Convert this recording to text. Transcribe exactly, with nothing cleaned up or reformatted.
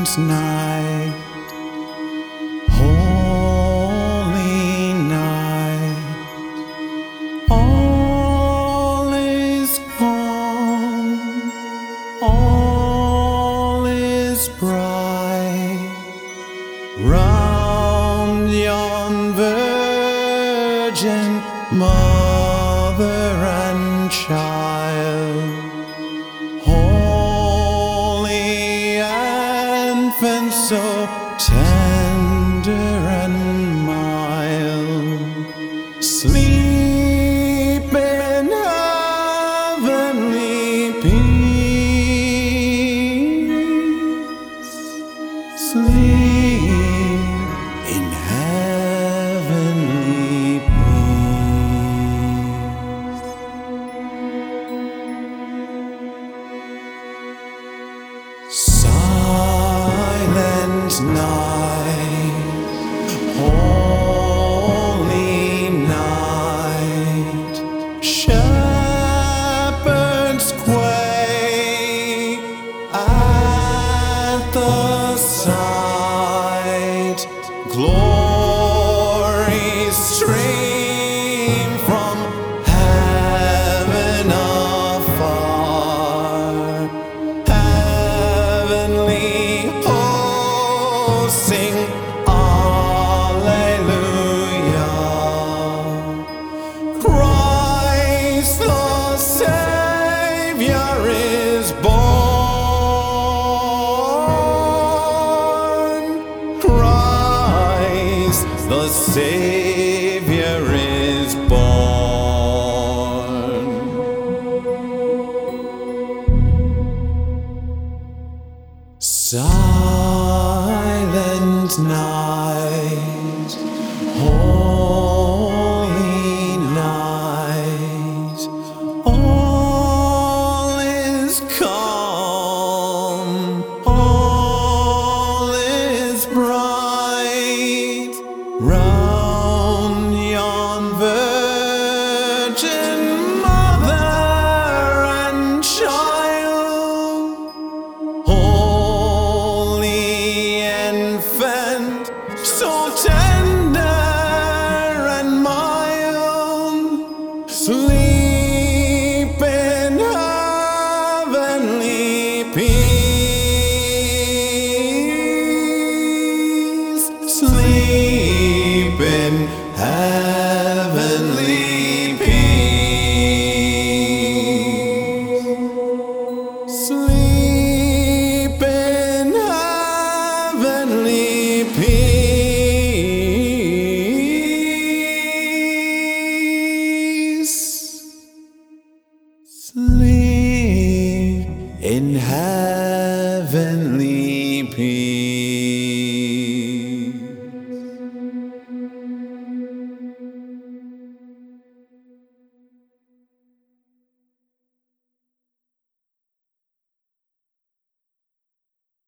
night, holy night, all is calm, all is bright round yon virgin mother and child. And so tender and mild, sleep in heavenly peace, sleep in heavenly peace. Silent night, holy night, shepherds quake at the sight, glory stream from heaven afar, heavenly sing Alleluia. Christ the Savior is born. Christ the Savior is born. So